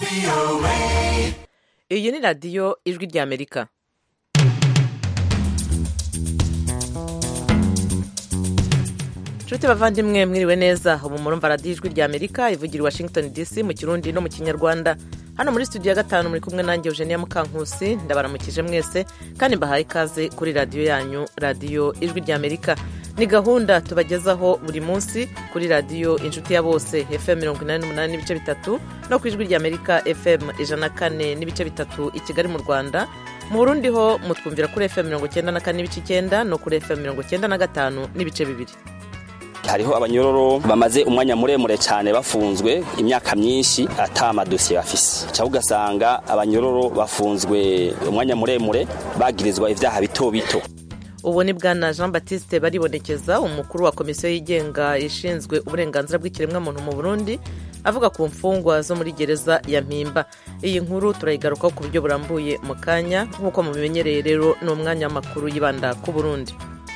Iyi ni radiyo ijwi ry'Amerika. Nshuti bavandimwe mwiriwe neza, ubu murumva radiyo ijwi ry'Amerika ivugira i Washington DC mu Kirundi no mu Kinyarwanda. Hano muri studio ya 5 muri kumwe nanjye Eugenia Mukankusi, ndabaramukije mwese kandi mbahaye ikaze kuri radiyo yanyu, radiyo ijwi ry'Amerika. Ni gahunda tubagezaho buri munsi kuri radiyo inshuti ya bose FM 88 n'ibice bitatu no ku ijwi ry'Amerika FM 104 n'ibice bitatu i Kigali mu Rwanda. Mu Burundi ho mutwumvira kuri FM 94 n'ibice 9 no kuri FM 95 n'ibice bibiri. Hariho abanyororo bamaze umwanya muremure cyane bafunzwe imyaka myinshi ata amadosiye bafise. Cyangwa ugasanga abanyororo bafunzwe umwanya muremure bagirizwa ivyaha bito bito. Ubu ni bwana Jean Baptiste Baribonekeza, umukuru wa komisiyo yigenga ishinzwe uburenganzira bw'ikiremwa muntu mu Burundi, avuga ku mfungwa zo muri gereza ya Mpimba. Iyi nkuru turayigarukaho ku buryo burambuye mu kanya, nk'uko mubimenyereye rero ni umwanya w'amakuru yibanda ku Burundi.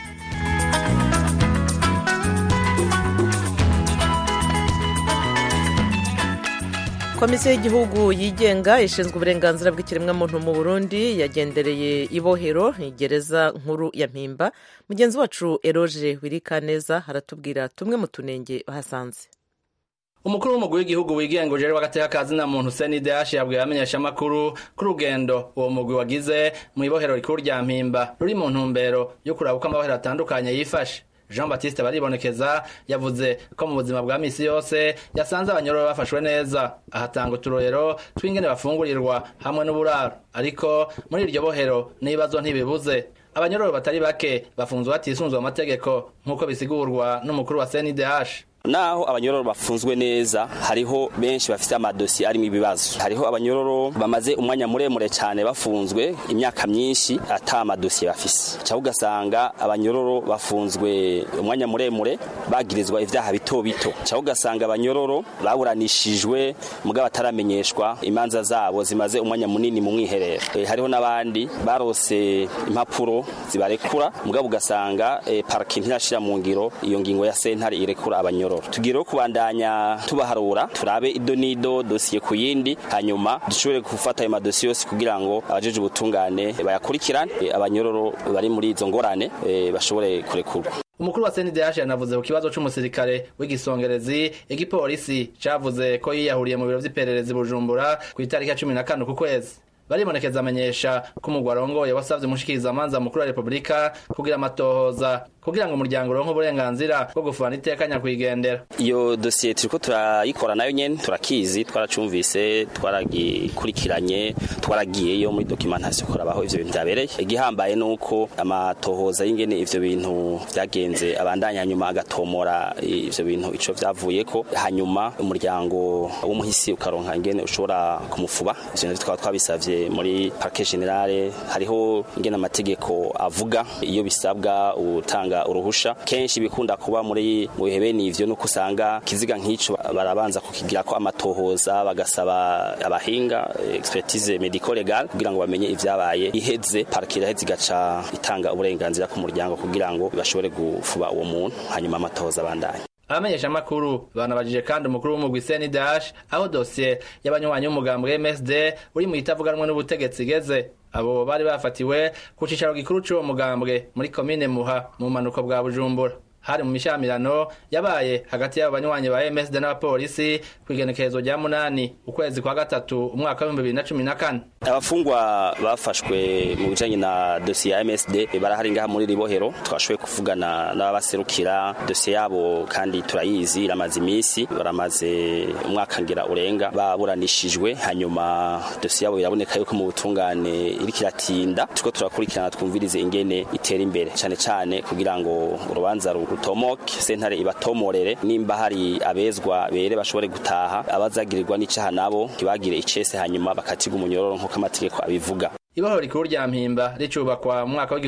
Komisiyo y'igihugu yigenga ishinzwe uburenganzira bw'ikiremwa muntu mu Burundi yagendereye ibohero igereza nkuru ya Mpimba. Mugenzi wacu Eroge Wirikaneza haratubwira tumwe mu tunenge bahasanze. Umukuru w'umugwi w'igihugu wigenga ujejwe agateka kazina muntu CNDH yabwiye amenyesha makuru ku rugendo uwo mugwi wagize mu ibohero rikuru rya Mpimba ruri mu ntumbero yo kuraba uko amabohero atandukanye yifashe. Jean Baptiste Baribonekeza yavuze ko mu buzima bwa misi yose yasanze abanyororo bafashwe neza, ahatanga uturorero tw'ingene bafungurirwa hamwe n'uburaro, ariko muri iryo bohero n'ibibazo ntibibuze. Abanyororo batari bake bafunzwe batisunzwe amategeko nk'uko bisigurwa n'umukuru wa CNDH. Naho abanyororo bafunzwe neza, hariho benshi bafite amadosiye arimo ibibazo. Hariho abanyororo bamaze umwanya muremure cyane bafunzwe imyaka myinshi ata amadosiye bafise. Cyangwa ugasanga abanyororo bafunzwe umwanya muremure bagirizwa ivyaha bito bito. Cyangwa ugasanga abanyororo baburanishijwe mugabo bataramenyeshwa imanza zabo zimaze umwanya munini mu mwiherero. Hariho nabandi barose impapuro zibarekura mugabo ugasanga parking ntashira mu ngiro iyo ngingo ya sentare irekura abanyororo. Tugiro kubandanya tubaharura turabe idonido dosiye ku yindi, hanyuma dushobore gufata ayo madosiye yose kugira ngo abajeje ubutungane bayakurikirane, abanyororo bari muri izo ngorane bashobore kurekurwa. Umukuru wa CNDH yanavuze ku kibazo c'umusirikare w'igisongerezi igipolisi cavuze ko yiyahuriye mu biro vy'ipererezi Bujumbura ku itariki 14 ku kwezi. Baribonekeza amenyesha ko umugwi arongoye wasavye umushikirizamanza mukuru wa Republika kugira amatohoza kugira ngo umuryango uronke uburenganzira bwo gufana iteka nyakwigendera. Iyo dosiye turiko turayikora nayo nyene turakizi, twaracumvise, twaragikurikiranye, twaragiyeyo muri documentation korabaho ivyo bintu byabereye. Igihambaye nuko amatohoza y'ingene ivyo bintu vyagenze abandanya, hanyuma agatomora ivyo bintu ico vyavuyeko, hanyuma umuryango w'umuhisi ukaronka ingene ushobora kumufuba. Ivyo bintu twaba twabisavye muri parquet generale. Hariho ingene amategeko avuga iyo bisabwa utanga uruhusha. Kenshi bikunda kuba muri mu bihe n'ivyo nuko usanga kiziga nk'ico barabanza kukigira ko amatohoza, bagasaba abahinga expertise medico legal kugira ngo bamenye ivyabaye, iheze parquet iheze igaca itanga uburenganzira ku muryango kugira ngo bashobore gufuba uwo muntu, hanyuma amatohoza abandanye. Abamenyesha makuru banabajije kandi umukuru w'umugwi CNDH aho dosiye y'abanywanyi b'umugambwe MSD uri mu itavuganwa n'ubutegetsi igeze. Abo bari bafatiwe ku cicaro gikuru c'uwo mugambwe muri commune Muha mu manuko bwa Bujumbura. Hari mu mishamirano yabaye hagati y'abanywanyi ba MSD n'abapolisi kwigenekerezo rya 8 ukwezi kwa gatatu umwaka wa 2014. Abafungwa bafashwe mu bijanye na dosiye ya MSD barahari ngaha muri ribohero, twashoboye kuvugana n'abaserukira dosiye yabo kandi turayizi, iramaze imisi, baramaze umwaka ngira urenga baburanishijwe, hanyuma dosiye yabo iraboneka yuko mu butungane iri kiratinda. Tuko turakurikirana twumvirize ingene itera imbere cyane cyane kugira ngo urubanza rutomoke, sentare ibatomorere, nimba hari abezwa bere bashobore gutaha, abazagirirwa n'icaha nabo kibagire icese, hanyuma bakatirwa umunyororo nk'uko amategeko abivuga. Ibohoro rikuru rya Mpimba ricubakwa mu mwaka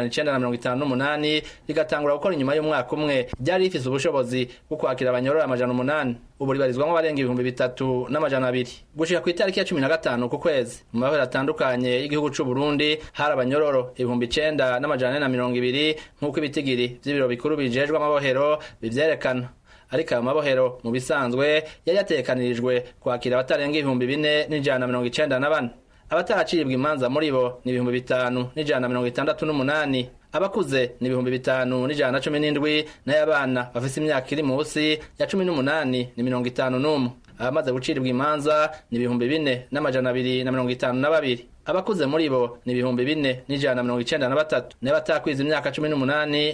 w'1958 rigatangura gukora inyuma y'umwaka umwe, ryari rifise ubushobozi bwo kwakira abanyororo 800. Ubu ribarizwamo abarenga 3200. Gushika ku itariki ya 15 ku kwezi mu mabohero atandukanye y'igihugu c'u Burundi hari abanyororo 9420 nk'uko ibitigiri vy'ibiro bikuru bijejwe amabohero bivyerekana. ariko ayo mabohero mu bisanzwe yari yatekanirijwe kwakira abatarenga 4,194 abataracibwa imanza muri bo ni 5,168 abakuze ni 5,117 nayo abana bafise imyaka iri munsi ya 18 ni 51 abamaze guciribwa imanza ni 4,252 abakuze muri bo ni 4,193 n'abatakwiza imyaka 18 ni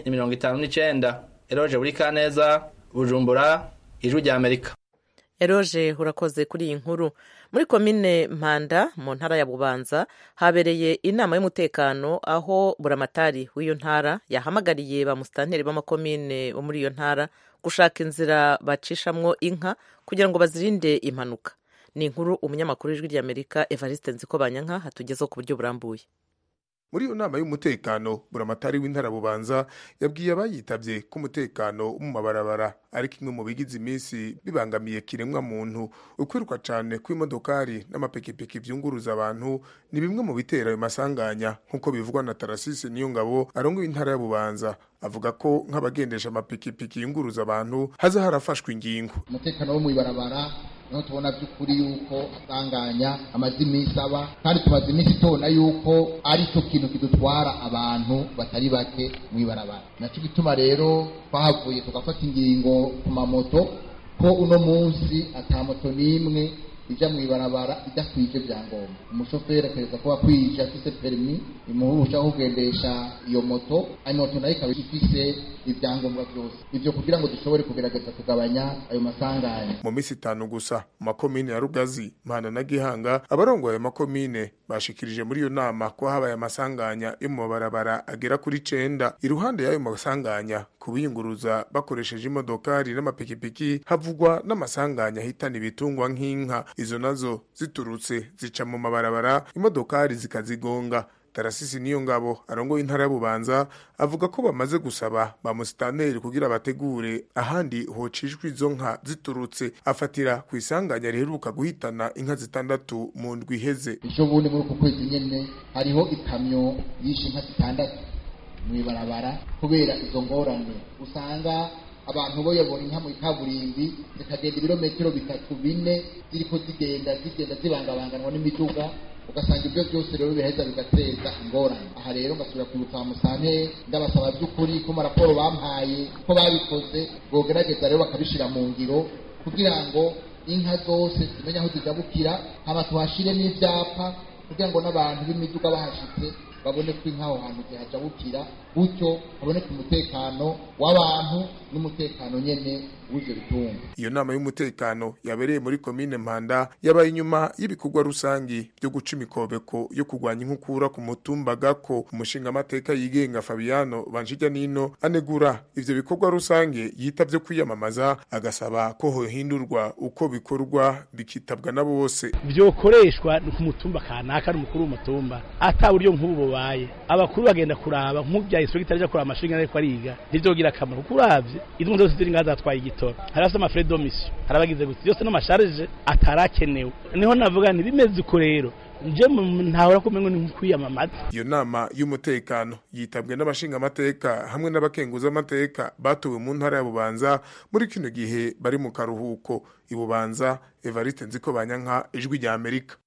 59. Eroje buri Kaneza, Bujumbura, Ijwi rya Amerika. Eroje urakoze kuri iyi nkuru. Muri komine Mpanda mu ntara ya Bubanza habereye inama y'umutekano aho buramatari w'iyo ntara yahamagariye ba musitanteri b'amakomine bo muri iyo ntara gushaka inzira bacishamwo inka kugira ngo bazirinde impanuka. Ni inkuru umunyamakuru w'Ijwi rya Amerika Evariste Nzikobanyanka hatugezeho ku buryo burambuye. Muri iyo nama y'umutekano buramatari w'intara Bubanza yabwiye abayitavye ko umutekano mu mabarabara ari kimwe mu bigize iminsi bibangamiye kiremwa muntu ukwiruka cyane kw'imodokari n'amapikipiki byunguruza abantu ni bimwe mu bitera ayo masanganya nk'uko bivugwa na Tarasisi Niyongabo arongoye intara ya Bubanza avuga ko nk'abagendesha amapikipiki yunguruza abantu haza harafashwe ingingo. Umutekano wo mu ibarabara no tubona by'ukuri yuko asanganya amazi imisaba kandi tumaze iminsi tubona yuko ari cyo kintu kidutwara abantu batari bake mu ibarabara. Naco gituma rero twahavuye tugafata ingingo ku mamoto ko uno munsi ata moto n'imwe ija mu ibarabara idakwije byangombwa. Umushoferi akereza ko akwije afise permis imuhusha kugendesha iyo moto ayo moto nayo ikaba ifise ibyangombwa byose. Ivyo kugira ngo dushobore kugerageza kugabanya ayo masanganya. Mu minsi 5 gusa makomine ya Rugazi, Mpanda na Gihanga abarongo ayo makomine bashikirije muri iyo nama ko habaye amasanganya yo mu mabarabara agera kuri 9. Iruhande y'ayo masanganya kubiyunguruza bakoresheje imodokari n'amapikipiki havugwa n'amasanganya hitana ibitungwa nk'inka, izo nazo ziturutse zica mu mabarabara imodokari zikazigonga. Tarasisi Niyongabo arongoye intara ya Bubanza avuga ko bamaze gusaba ba musitanteri kugira bategure ahandi hocishwe izo nka ziturutse, afatira ku isanganya riheruka guhitana inka 6 mu ndwi iheze. Ejo bundi muri uko kwezi nyene hariho ikamyo yishe inka 6 mu ibarabara kubera izo ngorane. Usanga abantu boyobora inka mu kaburimbi zikagenda ibirometero 3-4 ziriko zigenda zibangabanganwa n'imiduga, ugasanga ibyo byose rero biheza bigateza ingorane. Aha rero ngasubira kwibutsa musane ndabasaba by'ukuri ko maraporo bampaye ko babikoze bogerageza rero bakabishira mu ngiro kugira ngo inka zose zimenya aho zigabukira, haba tuhashire n'ivyapa kugira ngo n'abantu b'imiduga bahashitse babone ko inka aho hantu zihajabukira, gutyo haboneka umutekano w'abantu n'umutekano nyene w'ivyo bitunga. Iyo nama y'umutekano yabereye muri komine Mpanda yabaye inyuma y'ibikorwa rusangi byo guca imikobeko yo kurwanya inkukura ku mutumba Gako. Umushinga amateka yigenga Fabiano Banjija Nino anegura ivyo bikorwa rusange yitavye kwiyamamaza, agasaba ko hohindurwa uko bikorwa bikitabwa na bose. Byokoreshwa ku mutumba kanaka n'umukuru w'umutumba ata buryo nk'ubu baye abakuru bagenda kuraba nk'ubya inspector aje kuraba amashinga ariko ariga nivyogira akamaro kuravye izo zose ziri ngaza atwaye igitoro harasa ama frais de mission harabagize gutyo yose n'amasharge atarakenewe. Niho navuga nti bimeze uko rero nje ntahora kumengo ni kwiyamamaza. Iyo nama y'umutekano yitabwe n'abashinga amateka hamwe n'abakenguza amateka batuwe mu ntara ya Bubanza muri kino gihe bari mu karuhuko. Ibubanza Evariste Nzikobanyanka, Ijwi rya Amerika.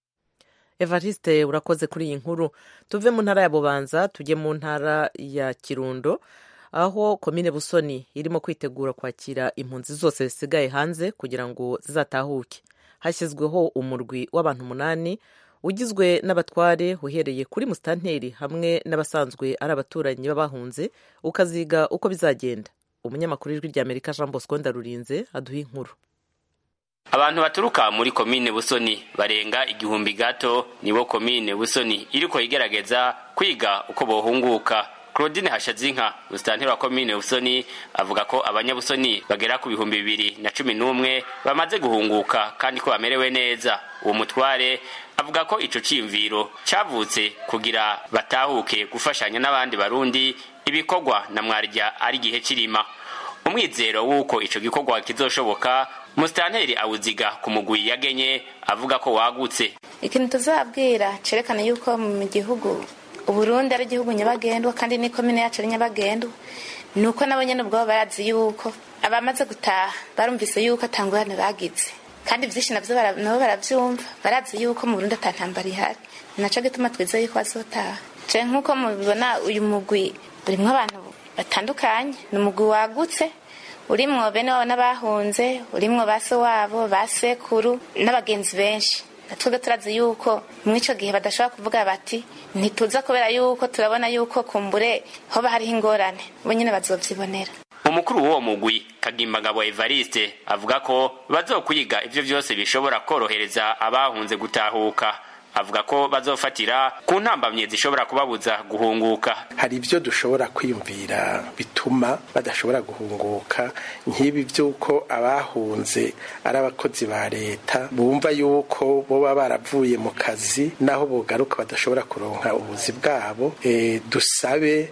Evariste urakoze kuri iyi nkuru. Tuve mu ntara ya Bubanza tujye mu ntara ya Kirundo aho komine Busoni irimo kwitegura kwakira impunzi zose zisigaye hanze kugira ngo zizatahuke. Hashyizweho umurwi w'abantu 8 ugizwe n'abatware uhereye kuri musitanteri hamwe n'abasanzwe ari abaturanyi b'abahunze ukaziga uko bizagenda. Umunyamakuru w'Ijwi rya Amerika Jean Bosco Ndarurinze aduha inkuru. Abantu baturuka muri komine Busoni barenga 1000 gato nibo komine Busoni iriko igerageza kwiga uko bohunguka. Claudine Hashazinka musitanteri wa komine Busoni avuga ko abanyabusoni bagera ku 2011 bamaze guhunguka kandi ko bamerewe neza. Uwo mutware avuga ko ico cimviro cavutse kugira batahuke gufashanya n'abandi barundi ibikorwa na mwarya ari gihe kirima. Umwizero wuko ico gikorwa kizoshoboka musitanteri awuziga ku mugwi yagenye avuga ko wagutse. Ikintu tuzabwira cerekana yuko mu gihugu Uburundi ari igihugu nyabagendwa kandi ni komine yacu ari nyabagendwa, nuko nabo nyene ubwo barazi yuko abamaze gutaha barumvise yuko atangurane bagize kandi byinshi navyo nabo baravyumva barazi yuko mu Burundi atantambara ihari naco gituma twizeye yuko azotaha je nkuko mubibona uyu mugwi urimwo abantu batandukanye ni umugwi wagutse urimwo bene wabo n'abahunze urimwo baso wabo basekuru n'abagenzi benshi natwe turazi yuko mw'ico gihe badashobora kuvuga bati ntituza kubera yuko turabona yuko kumbure hoba hariho ingorane bo nyene bazovyibonera. Umukuru w'uwo mugwi Kagimbagabo Evariste avuga ko bazokwiga ivyo vyose bishobora korohereza abahunze gutahuka. Avuga ko bazofatira ku ntambamye zishobora kubabuza guhunguka. Hari ivyo dushobora kwiyumvira bituma badashobora guhunguka nk'ibi vyuko abahunze ari abakozi ba leta bumva yuko boba baravuye mu kazi naho bogaruka badashobora kuronka ubuzi bwabo. Dusabe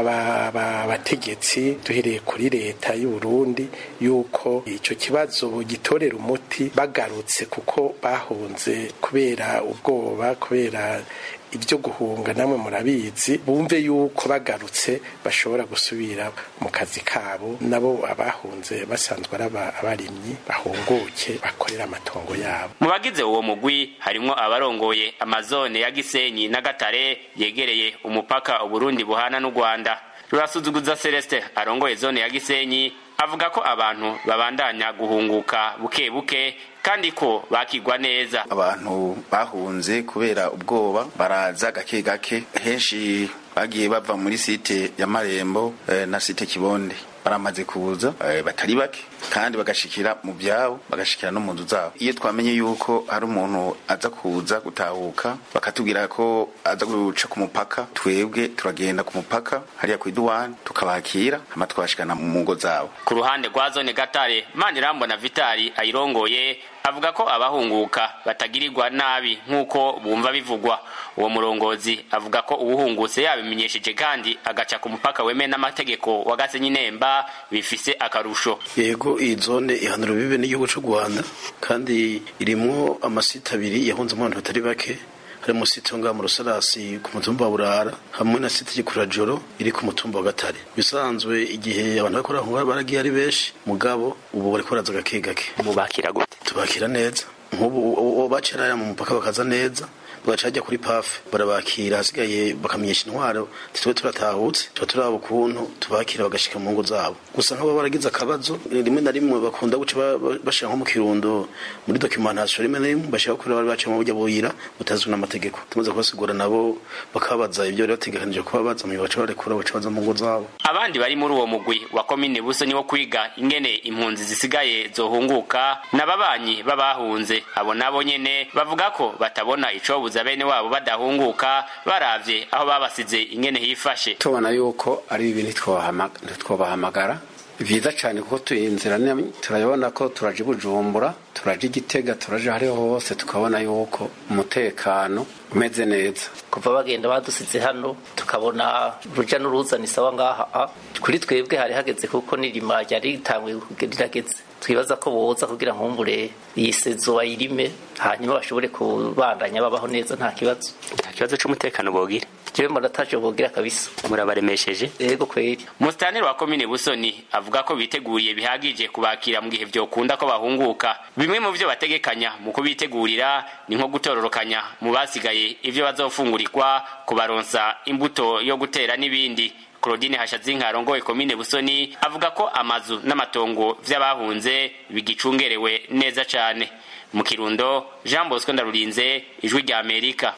abategetsi duhereye kuri leta y'u Burundi yuko ico kibazo gitorera umuti bagarutse kuko bahunze kubera ubwoba kubera ibyo guhunga namwe murabizi bumve yuko bagarutse bashobora gusubira mu kazi kabo nabo abahunze basanzwe abarimyi bahunguke bakorera amatongo yabo. Mu bagize uwo mugwi harimo abarongoye amazone ya Gisenyi na Gatare yegereye umupaka Uburundi buhana n'u Rwanda. Rurasuzuguza Celeste arongoye zone ya Gisenyi avuga ko abantu babandanya guhunguka buke buke kandi ko bakigwa neza. Abantu bahunze kubera ubwoba baraza gake gake henshi bagiye bava muri site ya Marembo na site Kibonde baramaze kuza batari bake kandi bagashikira mu byabo bagashikira no mu nzu zabo. Iyo twamenye yuko hari umuntu aza kuza gutahuka bakatubwira ko aza guca ku mupaka twebwe turagenda ku mupaka hariya ku iduwani tukabakira hama twashikana mu ngo zabo. Ku ruhande rwa zone Gatare Manirambona Vitali ayirongoye avuga ko abahunguka batagirirwa nabi nkuko bumva bivugwa. Uwo murongozi avuga ko ubuhungutse yabimenyesheje kandi agaca ku mupaka weme n'amategeko wa Gasenyi Nemba bifise akarusho. Yego iyi zone ihanura bibe n'igihugu cy'u Rwanda kandi irimwo amasite abiri yahunze abantu batari bake. Harimo site nga mu Rusarasi ku mutumba wa Burara hamwe na site y'Ikurajoro iri ku mutumba wa Gatare. Bisanzwe igihe abantu bakora aho baragiye ari benshi mugabo ubu bari koraza gake gake. Mubakira gute? Tubakira neza. Nk'ubu baceraya mu mupaka bakaza neza bagacajya kuri PAF barabakira hasigaye bakamenyesha intwaro titwe turatahutse turaba ukuntu tubakira bagashika mu ngo zabo. Gusa nk'abo baragize akabazo rimwe na rimwe bakunda guca bashira nko mu Kirundo muri documentation rimwe na rimwe bashaka kuri bari baca mu buryo boyira utazwe n'amategeko tumaze kubasigura nabo bakabaza ibyo rero bategekanije kubabaza mu baca barekura baca baza mu ngo zabo. Abandi bari muri uwo mugwi wa komine Busoni wo kwiga ingene impunzi zisigaye zohunguka n'ababanyi babahunze abo nabo nyene bavuga ko batabona ico bene wabo badahunguka baravye aho babasize ingene hifashe. Tubona yuko ari ibintu twobahamagara vyiza cyane kuko tuyinzira turayibona ko turaje Bujumbura turaje Gitega turaje hariho hose tukabona yuko umutekano umeze neza. Kuva bagenda badusize hano tukabona ruja n'uruza ni sawa ngaha kuri twebwe hari hageze kuko nirima yari itangwe kugerageze twibaza ko boza kugira nkumbure yisezo bayirime hanyuma bashobore kubandanya babaho neza nta kibazo cy'umutekano bogira. Jewe murataje bogira kabisa. Murabaremesheje? Yego kweri. Mustaneri wa komine Busoni avuga ko biteguriye bihagije kubakira mu gihe byo kunda ko bahunguka. Bimwe mu byo bategekanya mu kubitegurira ni nko gutororokanya mu basigaye ivyo bazofungurirwa kubaronsa imbuto yo gutera n'ibindi. Claudine Hashazinka arongoye komine Busoni avuga ko amazu n'amatongo vy'abahunze bigicungerewe neza cane. Mu Kirundo Jean Bosco Ndarurinze Ijwi rya Amerika.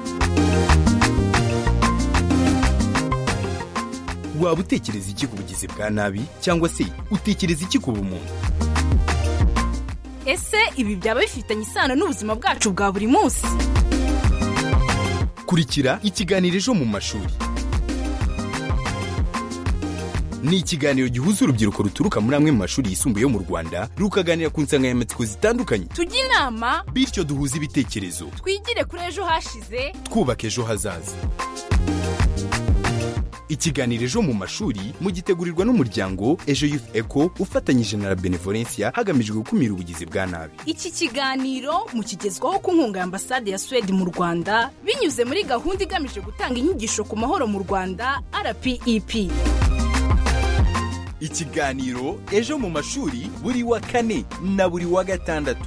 Waba utekereza iki ku bugizi bwa nabi cyangwa se utekereza iki ku bumuntu? Ese ibi byaba bifitanye isano n'ubuzima bwacu bwa buri munsi? Kurikira ikiganiro Ejo mu mashuri. Ni ikiganiro gihuza urubyiruko ruturuka muri amwe mu mashuri yisumbuye yo mu Rwanda rukaganira ku nsanganyamatsiko zitandukanye. Tujye inama bityo duhuze ibitekerezo. Twigire kuri ejo hashize twubaka ejo hazaza. Ikiganiro Ejo mu mashuri mugitegurirwa n'umuryango Ejo Youth Eco ufatanyije na Benevolencia hagamijwe gukumira ubugizi bwa nabi. Iki kiganiro mukigezwaho ku nkunga ya Ambasade ya Sweden mu Rwanda binyuze muri gahunda igamije gutanga inyigisho ku mahoro mu Rwanda RPEP. ikiganiro ejo mu mashuri buri wa kane na buri wa gatandatu.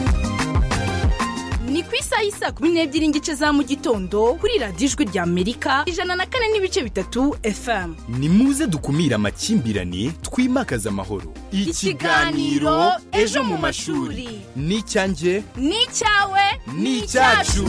Ni ku isaha y'isa 12 n'igice za mu gitondo kuri radiyo Ijwi rya Amerika 104.3 FM. Ni muze dukumira amakimbirane twimakaza amahoro. Ikiganiro ejo mu mashuri ni cyanjye ni cyawe ni cyacu.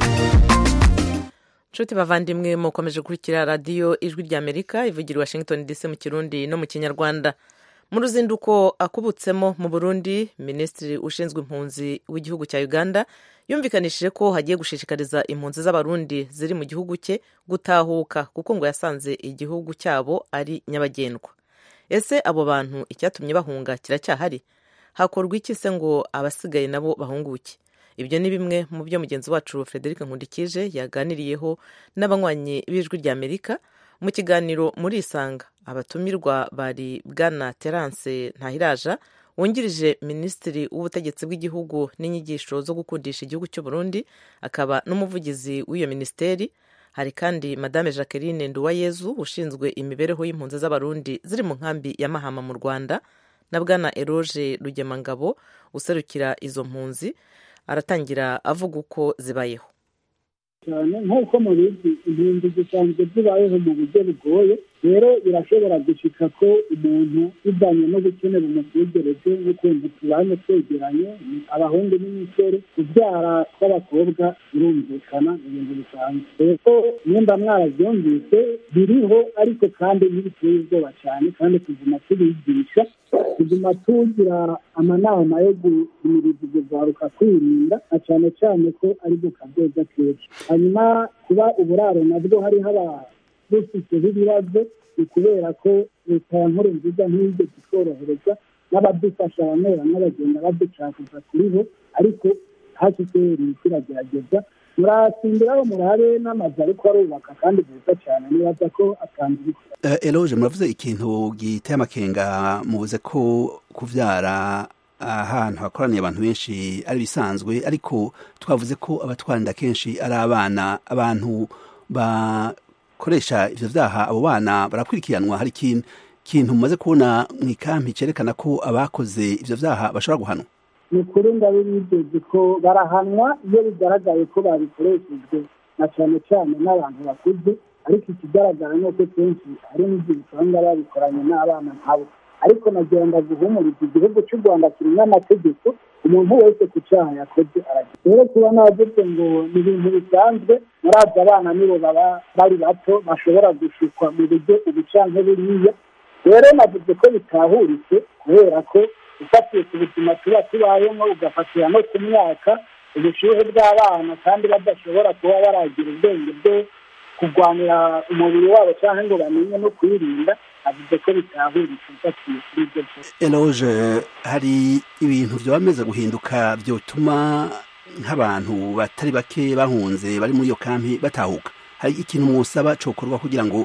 Nshuti bavandimwe mukomeje gukurikira radiyo Ijwi rya Amerika ivugira Washington DC mu Kirundi no mu Kinyarwanda. Mu ruzinduko akubutsemo mu Burundi, Minisitiri ushinzwe impunzi w'igihugu cya Uganda yumvikanishije ko hagiye gushishikariza impunzi z'abarundi ziri mu gihugu cye gutahuka kuko ngo yasanze igihugu cyabo ari nyabagendwa. Ese abo bantu icyatumye bahunga kiracyahari? Hakorwa iki se ngo abasigaye nabo bahunguke? Ibyo ni bimwe mu byo mugenzi wacu Frederic Nkundikije yaganiriyeho n'abanywanyi b'Ijwi rya Amerika mu kiganiro muri Isanga. Abatumirwa bari Bwana Terence Ntahiraja wungirije Minisitiri w'ubutegetsi bw'igihugu n'inyigisho zo gukundisha igihugu cy'u Burundi, akaba n'umuvugizi w'iyo ministeri. Hari kandi Madame Jacqueline Nduwayezu ushinzwe imibereho y'impunzi z'abarundi ziri mu nkambi ya Mahama mu Rwanda, na Bwana Eroge Rugemangabo userukira izo mpunzi. Aratangira avuga uko zibayeho. cyane nk'uko mubizi impunzi zisanzwe zibayeho mu buryo bugoye, rero birashobora gushika ko umuntu bivanye no gukenera umubyegereze n'ukuntu tubanye twegeranye, abahungu n'imisore, kubyara kw'abakobwa birumvikana ibintu bisanzwe. Rero nimba mwarabyumvise biriho, ariko kandi ntibiteye ubwoba cyane, kandi tuguma tubigisha, tuguma tugira amanama yo guhimiriza urwaruka kwirinda, na cyane cyane ko ari bwo kazoza kenshi. Hanyuma kuba uburaro nabwo hariho abadufiteho ibibazo, ni kubera ko leta ya Nkurunziza ntiyigeze itworohereza, n'abadufasha bamwe bamwe bagenda baducakuza kuriho, ariko HCR iragerageza. Murasimbiraho murabe n'amazu ariko arubaka kandi byiza cyane, nibaza ko atandukanye. Eloge, muravuze ikintu giteye amakenga, muvuze ko kuvyara ahantu hakoraniye abantu benshi ari bisanzwe, ariko twavuze ko abatwarira kenshi ari abana. Abantu bakoresha ivyo vyaha, abo bana barakurikiranwa? Hari ikintu mumaze kubona mw'ikampi cerekana ko abakoze ivyo vyaha bashobora guhanwa? Ni kuri ndabibigeze ko barahanwa iyo bigaragaye ko babikoreshejwe, na cyane cyane n'abantu bakuze, ariko ikigaragara ni uko kenshi hari n'igihe usanga babikoranye n'abana nkabo. Ariko nagenda guhumuriza igihugu cy'u Rwanda kirimo amategeko, umuntu wese ku cyaha yakoze aragira. Rero kuba navuze ngo ni ibintu bisanzwe, murazi abana nibo baba bari bato, bashobora gushukwa mu buryo ubucanke buriya. Rero navuze ko bitahuritse, kubera ko ufatiye ku buzima tuba tubayemo, ugafatira no ku myaka, ubushyuhe bw'abana, kandi badashobora kuba baragira ubwenge bwo kurwanira umubiri wabo cyangwa ngo bamenye no kwirinda, avuze ko bitahuritse ufatiye kuri ibyo byose. Eloge, hari ibintu byabameze guhinduka byotuma nk'abantu batari bake bahunze bari muri iyo kampi batahuka? Hari ikintu musaba cokorwa kugira ngo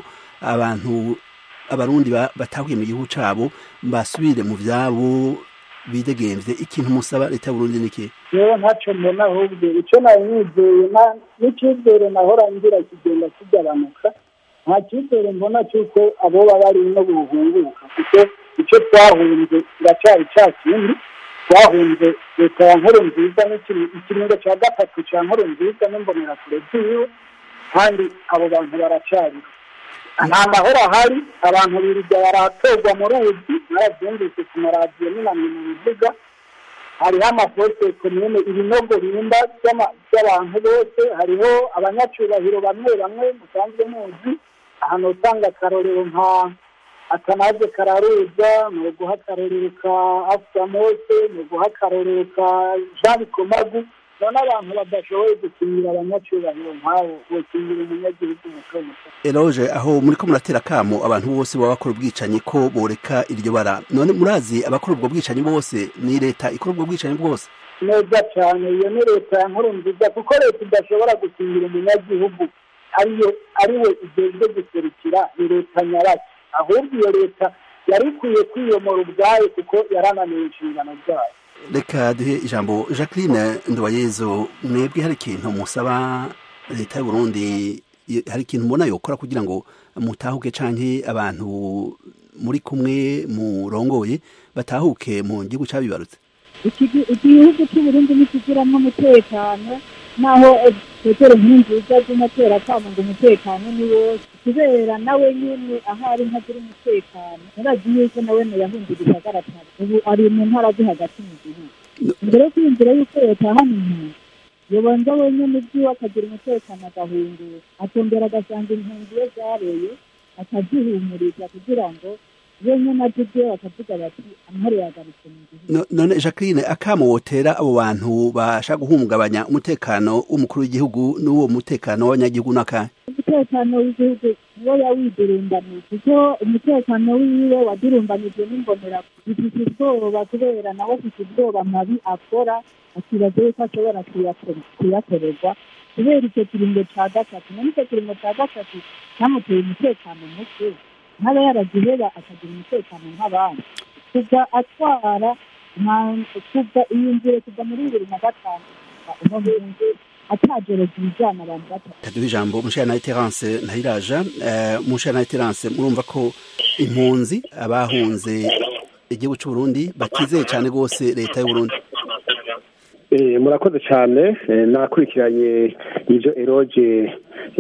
abarundi batahuye mu gihugu cabo basubire mu vyabo bidegemvye? Ikintu musaba leta y'Uburundi niki? Rero ntaco mbona, ahubwo ico nayo nizeye n'icyizere nahora ngira kigenda kigabanuka. Nta cyizere mbona cy'uko abo baba bari no guhunguka, kuko icyo twahunze kiracyari cya kindi. Twahunze leta ya Nkurunziza n'ikiringo cya gatatu cya Nkurunziza n'imbonerakure ziwe, kandi abo bantu baracyariho. Nta mahoro ahari, abantu birirwa baratorwa mu ruzi, mwarabyumvise ku maradiyo n'inamwe mu bivuga. Hariho amafoto komune, ibinogo birimba by'abantu bose, hariho abanyacubahiro bamwe bamwe musanzwe muzi. Ahantu usanga akarorero nka Atanaze Kararuza, ni uguha akarorero ka Afsa Mose, ni uguha akarorero ka Jean Bikomagu. None abantu badashoboye gukinira abanyacubahiro nk'abo, bokinira umunyagihugu muto muto. Eloge, aho muriko muratera kamo abantu bose baba bakora ubwicanyi ko boreka iryo bara. None murazi abakora ubwo bwicanyi bose ni leta ikora ubwo bwicanyi bwose? Neza cyane, iyo ni leta ya Nkurunziza, kuko leta idashobora gukingira umunyagihugu ariwe igezwe guserukira, ni leta nyabaki. Ahubwo iyo leta yari ikwiye kwiyomora ubwayo, kuko yarananiwe inshingano zayo. Reka duhe ijambo Jacqueline Nduwayezu, mwebwe hari ikintu musaba leta y'u Burundi, hari ikintu mubona yokora kugira ngo mutahuke canke abantu muri kumwe murongoye batahuke mu gihugu cabibarutse igihugu cy'uburundi ntikigiramo umutekano naho petero nkurunziza z'amatera atanga ngo umutekano ni wose kubera nawe nyine aho ari ntagira umutekano murazi yuko nawe yahungira igisagara cyane ubu ari mu ntara zo hagati mu gihugu mbere yo kwiyumvira yuko yotahana impunzi yobanza wenyine ibyiwe akagira umutekano agahungura atongera agasanga impunzi iyo zareye akazihumuriza kugira ngo wenyine ajye bakavuga bati amahoro yagarutse mu gihugu. None Jacqueline, akamo wotera abo bantu bashaka guhungabanya umutekano w'umukuru w'igihugu n'uwo mutekano w'abanyagihugu n'akahe? Umutekano w'igihugu niwo yawidurumbanije kuko umutekano wiwe wadurumbanije n'imbonera bifite ubwoba kubera nawe afite ubwoba mabi akora akibaza yuko ashobora kuyakorerwa kubera icyo kiringo cya gatatu none icyo kiringo cya gatatu cyamuteye umutekano muke ntaba yaragiheba akagira umutekano nk'abandi kuva atwara kuva iyumvire kuva muri 2005 umuhinzi atajero zijana abantu batatu taduha ijambo umushana Terence Ntahiraja umushana Terence murumva ko impunzi abahunze igihugu cy'u Burundi batizeye cyane gose leta y'u Burundi. Murakoze cyane nakurikiranye ivyo Eroge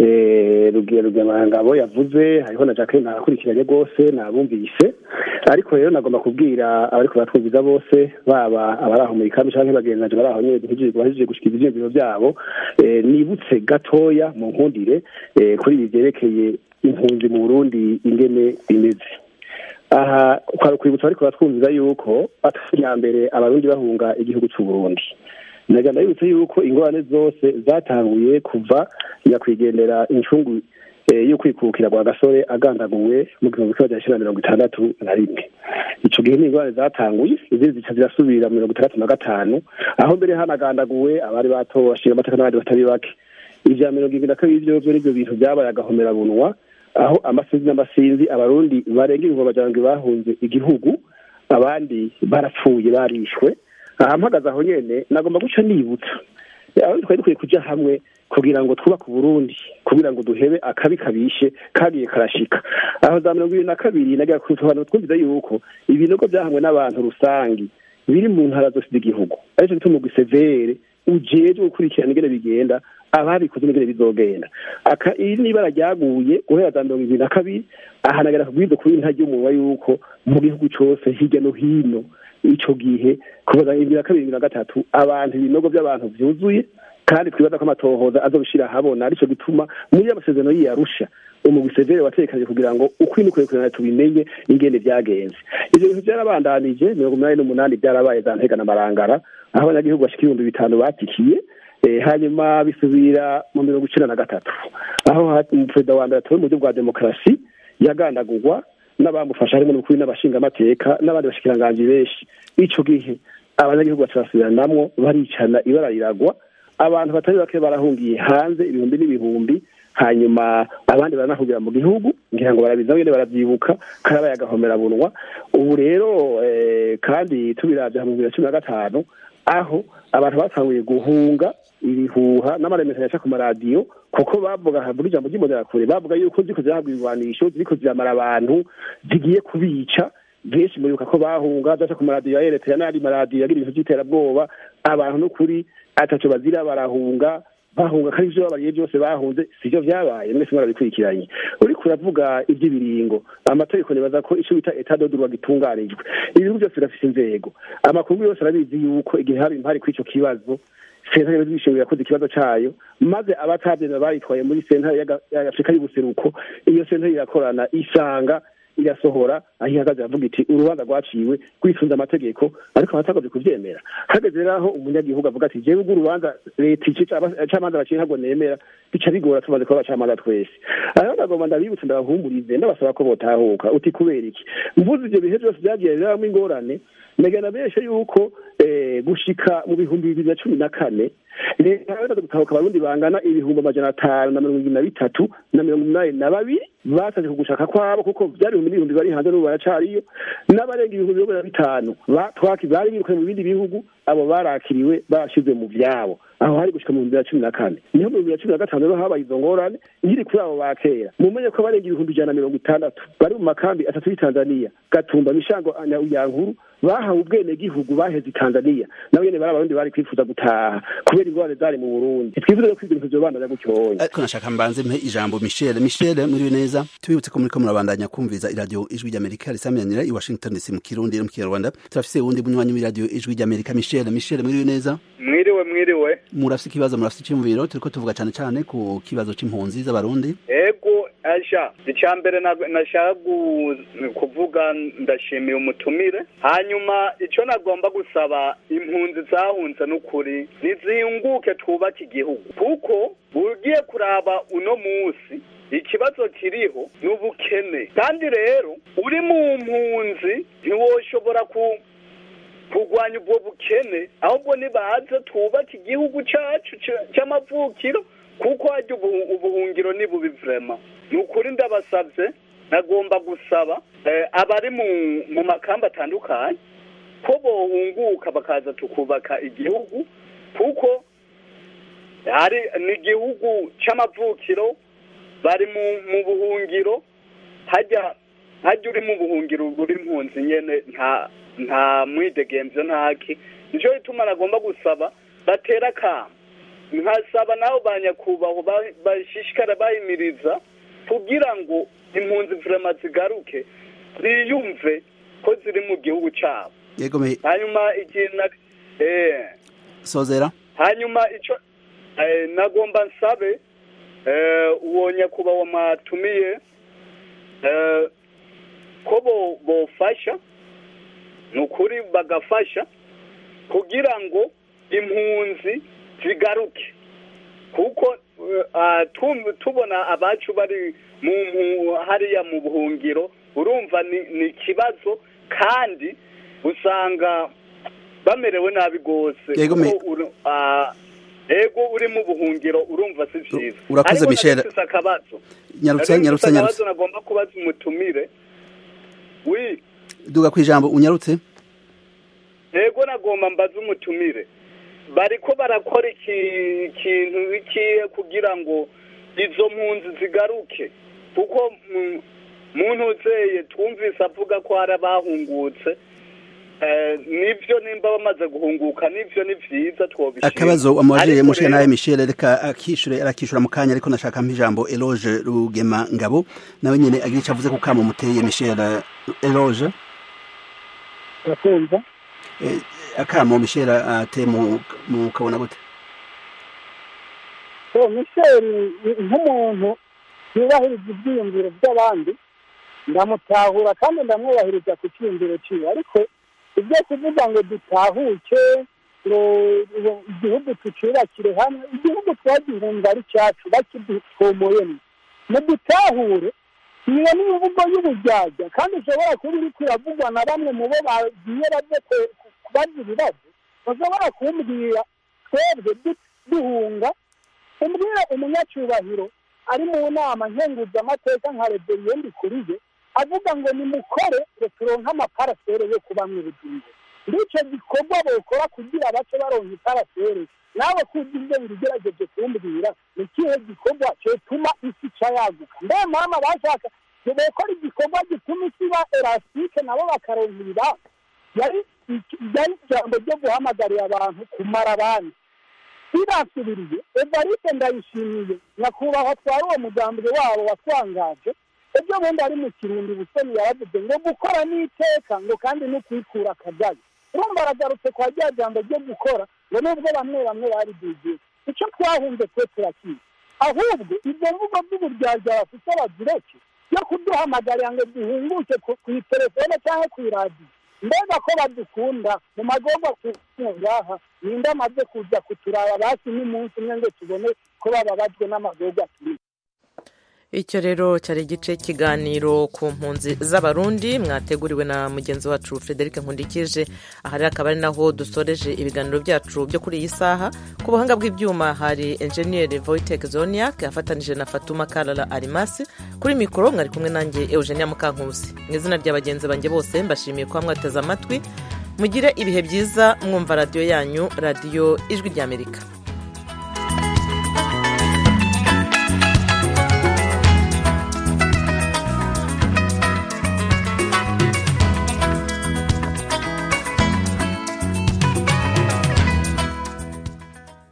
Rugemangabo yavuze hariho na Jacqueline nakurikiranye gose nabumvise ariko rero nagomba kubwira abari kubatwumviza bose baba abaraho muri kambi canke bagendaje baraho nyene duhije gushikira ivyiyumviro byabo nibutse gatoya mu nkundire kuri bivyerekeye impunzi mu Burundi ingene bimeze. Aha kwibutsa ariko batwumviza yuko atya mbere abarundi bahunga igihugu cy'u Burundi. Naganda yibutse yuko ingorane zose zatanguye kuva nyakwigendera incungu yo kwikukira kwa Gasore agandaguwe mu 1961. Ico gihe ingorane zatanguye izindi zica zirasubira mu 1965 aho mbere hanagandaguwe abari batoshe amateka n'abandi batari bake. Ivya 2022 byo nibyo bintu byabaye agahomera bunwa aho amasinzi abarundi barenga ibihumbi bajyange bahunze igihugu abandi barapfuye barishwe. Mpagaze aho nyene nagomba guca nibutsa twari dukwiye kuja hamwe kugira ngo twubake Burundi kugira ngo duhebe akabi kabishe kagiye karashika aho za 2022 nagira kutuhana twumviza yuko ibinogo byahamwe n'abantu rusangi biri mu ntara zose z'igihugu ariko gituma gusevere ujeje gukurikirana ingene bigenda ababikoze ingene bizogenda niba ryaguye guhera za 2022 ahanagara kubwiza kuri ntajye umunwa yuko mu gihugu cyose hirya no hino ico gihe kubaza 2023 abantu ibinogo by'abantu byuzuye kandi twibaza ko amatohoza azobishira habona arico gituma muri amasezerano y'Arusha umugwisevere watekanye kugira ngo ukwinukuye kurana tubimenye ingene byagenze. Ivyo bintu byarabandanije 2018 byarabaye za ntega na marangara aho abanyagihugu bashika 5,000 batikiye hanyuma bisubira mu 1993 aho umuperezida wa mbere atowe mu buryo bwa demokarasi yagandagurwa n'abamufasha harimo n'ukuri n'abashinga amateka n'abandi bashikiranganje benshi. Ico gihe abanyagihugu batarasubiranamwo baricana ibara riragwa abantu batari bake barahungiye hanze ibihumbi n'ibihumbi hanyuma abandi baranahugira mu gihugu ngira ngo barabiza ngene baravyibuka karabaye agahomera bunwa. Ubu rero kandi tubiravye mu 2015 aho abantu batanguye guhunga ibihuha n'amaremesha yaca ku maradiyo kuko bavuga haburi jambo ry'imodera kure bavuga yuko ziko zahabwa ibwanisho ziko ziramara abantu zigiye kubica benshi muribuka ko bahunga zaca ku maradiyo yeretera n'ari maradiyo yagira ibintu by'iterabwoba abantu n'ukuri ataco bazira barahunga bahunga kandi ivyo babariye byose bahunze sivyo vyabaye mwese mwarabikurikiranye. Uri kuravuga iby'ibiringo amategeko nibaza ko ico bita etat d'ordre gitunganijwe ibihugu byose birafise inzego amakuru yose arabizi yuko igihe hari impari kw'ico kibazo sentare y'ibishingiro yakoze ikibazo cayo maze abatabyenda bayitwaye muri sentare ya Afrika y'ubuseruko iyo sentare irakorana isanga irasohora aho ihagaze avuga iti urubanza rwaciwe kwifunza amategeko ariko abatagoze kuvyemera hageze rero umunyagihugu avuga ati jewe urubanza leta icamanza baciye ntabwo nemera bica bigora tumaze kuba abacamanza twese aho ndagomba ndabibutsa ndabahumurize ndabasaba ko botahuka uti kubera iki mvuze ivyo bihe byose byagiye biramwo ingorane negana beshe yuko gushika mu 2014 leta y'u gutahuka abarundi bangana 523 na 82 basaje kugushaka kwabo kuko byari mu bihumbi bari hanze n'ubu baracariyo n'abarenga 2005 batwaki bari birukaye mu bindi bihugu abo barakiriwe bashyizwe mu vyabo aho hari gushika mu 2014 niho mu 2015 rero habaye izo ngorane nkiri kuri abo bakera mumenye ko barenga 160 bari mu makambi atatu y'Tanzania Gatumba Mishango Nyankuru bahawe ubwene gihugu baheze Tanzania nawe nyene barabarundi bari kwifuza gutaha kubera ingorane zari mu Burundi twifuza ko ibintu byobana bya gutyoye ariko nashaka mbanze mpe ijambo Michel muri neza tubibutse ko muri ko murabandanya kumviza iradio ijwi ry'Amerika risamyanira i Washington DC mu Kirundi no mu Kinyarwanda turafise wundi bunywanyi w'iradio ijwi ry'Amerika Michel muri neza mwiriwe murafise ikibazo murafise cyumviro turiko tuvuga cyane ku kibazo c'impunzi z'abarundi ego aja icambere nashaka kuvuga ndashimiye umutumire hanyuma ico nagomba gusaba impunzi zahunze n'ukuri niziyunguke twubake igihugu kuko ugiye kuraba uno musi ikibazo kiriho n'ubukene kandi rero uri mu mpunzi ntiwoshobora kurwanya ubwo bukene ahubwo nibaze twubake igihugu cacu c'amavukiro kuko hajya ubuhungiro ni bubi vrema nukuri ndabasavye nagomba gusaba abari mu makamba atandukanye ko bohunguka bakaza tukubaka igihugu kuko ni igihugu c'amavukiro bari mu buhungiro hajya uri mu buhungiro uri impunzi nyene nta mwidegemvyo ntaki nico bituma nagomba gusaba batera akamo nkasaba nabo banyakubaho bashishikara bahimiriza kugira ngo impunzi vrema zigaruke ziyumve ko ziri mu gihugu cabo hanyuma ikintu sozera hanyuma ico nagomba nsabe uwo nyakubaho matumiye ko bofasha nukuri bagafasha kugira ngo impunzi zigaruke kuko tubona abacu bari hariya mu buhungiro urumva ni ikibazo kandi usanga bamerewe nabi gose ego uri mu buhungiro urumva si vyiza urakoze Michel nyarutse nagomba kubaza umutumire duga kwijambo unyarutse ego nagomba mbaza umutumire bariko barakora ikintu ikihe kugira ngo izo mpunzi zigaruke kuko muntu uzeye twumvise avuga ko hari abahungutse nivyo nimba bamaze guhunguka nivyo ni vyiza twobishima akabazo amwajeye mushe naye Michel reka arakishura mu kanya ariko nashaka mpijambo Eloge Rugema Ngabo nawe nyene agira icavuze ku kamo muteye Michel Eloge urakumva akamo Michel ate mu kabona gute Michel nk'umuntu yubahiriza ibyiyumviro by'abandi ndamutahura kandi ndamwubahiriza ku cyiyumviro ciwe ariko ibyo kuvuga ngo dutahuke ngo igihugu tucubakire hamwe igihugu twagihunga ari cyacu bakidutwomoyemo mudutahure niyo ni imvugo y'ubujyajya kandi ushobora kuba iri kuravugwa na bamwe mu bo bagiye baje kubaza ibibazo bashobora kumbwira twebwe duhunga umbwira umunyacyubahiro ari mu nama nkenguzamateka nka reberiyo ndikuriye avuga ngo nimukore turonke amaparasere yo kubamwe ubugingo ndico gikorwa bokora kugira bace baronka iparasere nawe kugira ibyo birigerageje kumbwira ni kihe gikorwa cyotuma isi cayaguka mbe mama bashaka bokora igikorwa gituma isi ba elastike nabo bakaronka ibibanza yari ijambo ryo guhamagarira abantu kumara abandi birasubiriye Evariste ndayishimiye nyakubahwa twari uwo mugambwe wabo watwangaje ibyo bundi ari mu kirundi busoni yaravuze ngo gukora n'iteka ngo kandi no kwikura akajyayo urumva aragarutse kwa rya jambo ryo gukora ngo nubwo bamwe bari bigiye icyo twahunze twe turakiye ahubwo ibyo mvugo by'uburyarya bafite abagireke yo kuduhamagarira ngo duhunguke ku telefone cyangwa ku iradiyo mbega ko badukunda mu magorwa ngaha ninde amaze kuza kuturaba basi n'umunsi umwe ngo tubone ko bababajwe n'amagorwa turi icyo rero cyari igice kiganiro ku mpunzi z'abarundi mwateguriwe na mugenzi wacu Frederic Nkundikije aha rero akaba ari naho dusoreje ibiganiro byacu byo kuri iyi saha ku buhanga bw'ibyuma hari engineer Wojtek Zoniak afatanije na Fatuma Kalala Arimasi kuri mikoro mwari kumwe nanjye Eugenia Mukankusi mu izina ry'abagenzi banjye bose mbashimiye ko mwateze amatwi mugire ibihe byiza mwumva radiyo yanyu radiyo ijwi ry'Amerika.